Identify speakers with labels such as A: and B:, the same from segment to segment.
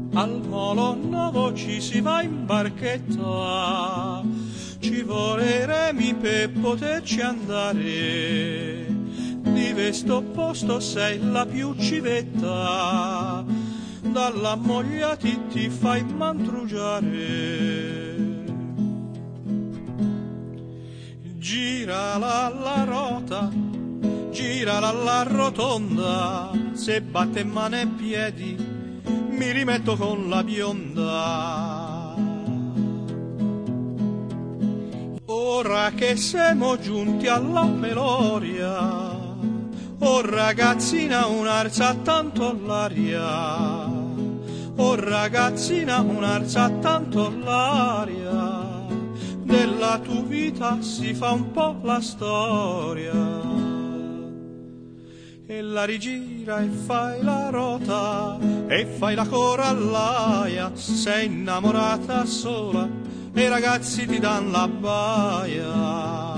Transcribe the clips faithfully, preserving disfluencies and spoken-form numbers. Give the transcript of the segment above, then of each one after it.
A: Al Molo Nuovo ci si va in barchetta, ci vuole remi per poterci andare. Di questo posto sei la più civetta, dalla moglie ti, ti fai mantrugiare. Girala alla rota, girala alla rotonda, se batte mano e piedi mi rimetto con la bionda. Ora che siamo giunti alla meloria, oh ragazzina un'arsa tanto l'aria, oh ragazzina un'arsa tanto l'aria, della tua vita si fa un po' la storia. E la rigira e fai la rota e fai la corallaia, sei innamorata sola e i ragazzi ti dan la baia.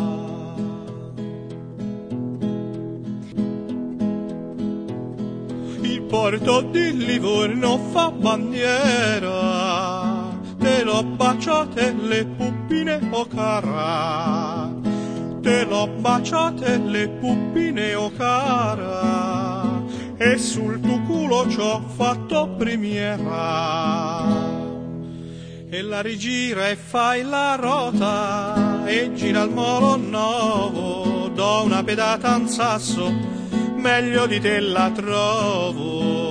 A: Il porto di Livorno fa bandiera, te l'ho baciate le puppine o cara, te l'ho baciate le puppine o cara, e sul tuo culo ci ho fatto primiera. E la rigira e fai la rota e gira al Molo Nuovo, do una pedata a un sasso, meglio di te la trovo.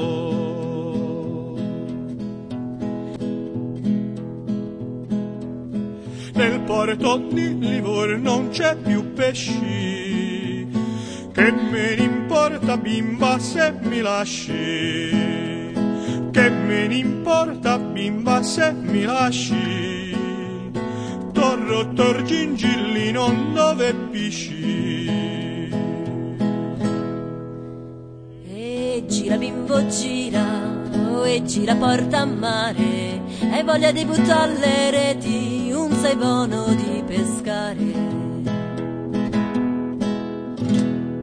A: Nel porto di Livorno non c'è più pesci, che me ne importa bimba se mi lasci, che me ne importa bimba se mi lasci, t'ho rotto il gingillino dove pisci.
B: E gira bimbo gira, oh, e gira porta a mare, hai voglia di buttare le reti, un sei buono di pescare.